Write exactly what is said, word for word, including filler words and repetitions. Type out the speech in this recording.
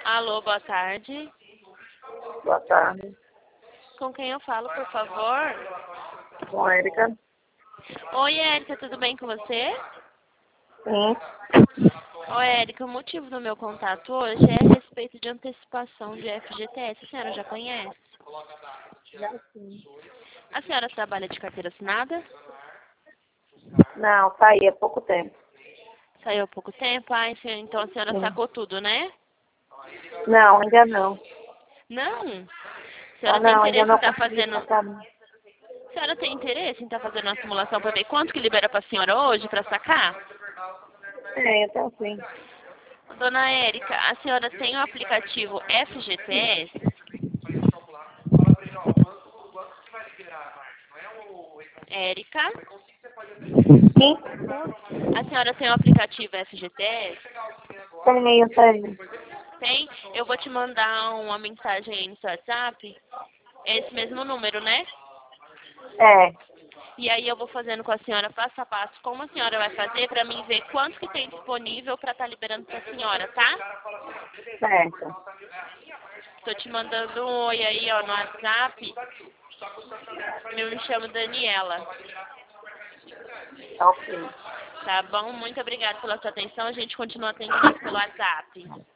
Alô, boa tarde. Boa tarde. Com quem eu falo, por favor? Com a Érica? Oi, Érica, tudo bem com você? Sim. Oi, Érica, o motivo do meu contato hoje é a respeito de antecipação de F G T S. A senhora já conhece? Já sim. A senhora trabalha de carteira assinada? Não, saí há pouco tempo. Saiu há pouco tempo? Ah, então a senhora Sim. sacou tudo, né? Não, ainda não. Não? A Ah, senhora tem não, ainda interesse em não estar consegui fazendo... sacar. A senhora tem interesse em estar fazendo uma simulação para ver quanto que libera para a senhora hoje para sacar? É, então sim. Dona Érica, a senhora tem o aplicativo F G T S? Érica? Sim? A senhora tem o aplicativo F G T S? Tenho, tenho. Tem? Eu vou te mandar uma mensagem aí no seu WhatsApp. É esse mesmo número, né? É, E aí eu vou fazendo com a senhora passo a passo como a senhora vai fazer para mim ver quanto que tem disponível para estar liberando para a senhora, tá? certo. Tô te mandando um oi aí, ó, no WhatsApp. Eu me chamo Daniela. Ok. Tá bom? Muito obrigada pela sua atenção. A gente continua atendendo pelo WhatsApp.